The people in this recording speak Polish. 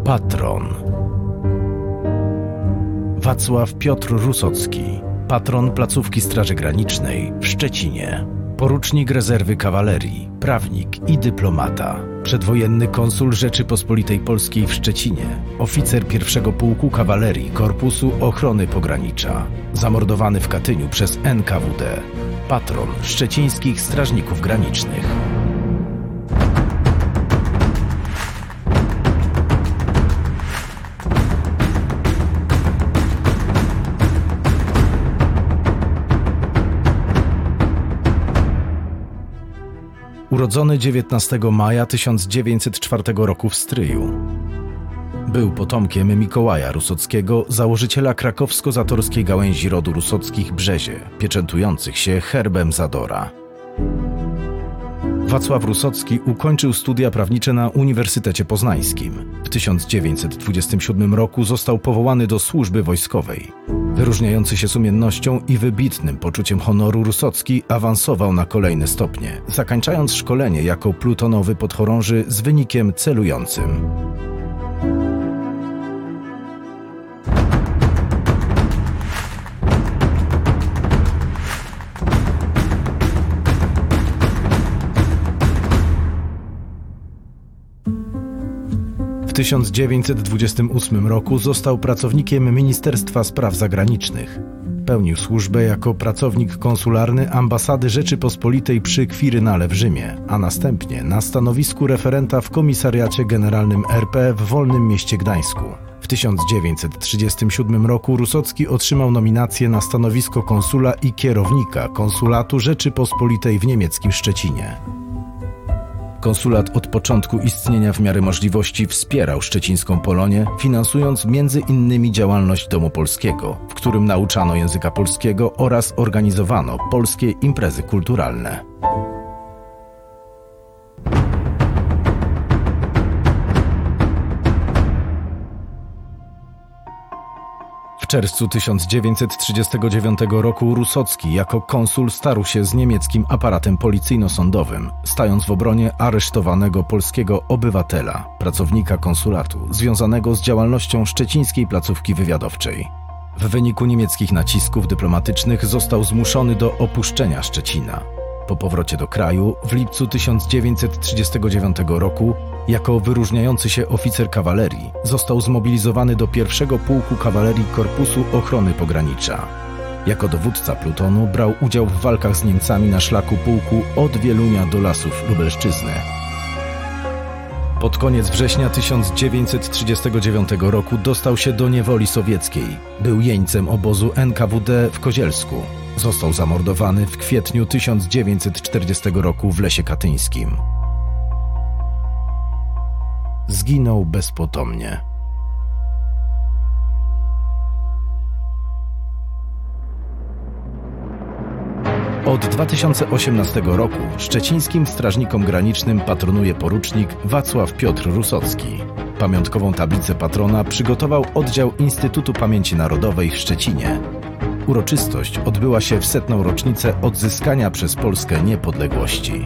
Patron. Wacław Piotr Rusocki, patron placówki Straży Granicznej w Szczecinie. Porucznik rezerwy kawalerii, prawnik i dyplomata. Przedwojenny konsul Rzeczypospolitej Polskiej w Szczecinie. Oficer pierwszego pułku kawalerii Korpusu Ochrony Pogranicza. Zamordowany w Katyniu przez NKWD. Patron szczecińskich strażników granicznych. Urodzony 19 maja 1904 roku w Stryju. Był potomkiem Mikołaja Rusockiego, założyciela krakowsko-zatorskiej gałęzi rodu Rusockich Brzezie, pieczętujących się herbem Zadora. Wacław Rusocki ukończył studia prawnicze na Uniwersytecie Poznańskim. W 1927 roku został powołany do służby wojskowej. Wyróżniający się sumiennością i wybitnym poczuciem honoru Rusocki awansował na kolejne stopnie, zakończając szkolenie jako plutonowy podchorąży z wynikiem celującym. W 1928 roku został pracownikiem Ministerstwa Spraw Zagranicznych. Pełnił służbę jako pracownik konsularny Ambasady Rzeczypospolitej przy Kwirynale w Rzymie, a następnie na stanowisku referenta w Komisariacie Generalnym RP w Wolnym Mieście Gdańsku. W 1937 roku Rusocki otrzymał nominację na stanowisko konsula i kierownika Konsulatu Rzeczypospolitej w niemieckim Szczecinie. Konsulat od początku istnienia w miarę możliwości wspierał szczecińską Polonię, finansując m.in. działalność Domu Polskiego, w którym nauczano języka polskiego oraz organizowano polskie imprezy kulturalne. W czerwcu 1939 roku Rusocki jako konsul starł się z niemieckim aparatem policyjno-sądowym, stając w obronie aresztowanego polskiego obywatela, pracownika konsulatu, związanego z działalnością szczecińskiej placówki wywiadowczej. W wyniku niemieckich nacisków dyplomatycznych został zmuszony do opuszczenia Szczecina. Po powrocie do kraju w lipcu 1939 roku jako wyróżniający się oficer kawalerii został zmobilizowany do pierwszego pułku kawalerii Korpusu Ochrony Pogranicza. Jako dowódca plutonu brał udział w walkach z Niemcami na szlaku pułku od Wielunia do Lasów Lubelszczyzny. Pod koniec września 1939 roku dostał się do niewoli sowieckiej. Był jeńcem obozu NKWD w Kozielsku. Został zamordowany w kwietniu 1940 roku w Lesie Katyńskim. Zginął bezpotomnie. Od 2018 roku szczecińskim strażnikom granicznym patronuje porucznik Wacław Piotr Rusocki. Pamiątkową tablicę patrona przygotował oddział Instytutu Pamięci Narodowej w Szczecinie. Uroczystość odbyła się w 100. rocznicę odzyskania przez Polskę niepodległości.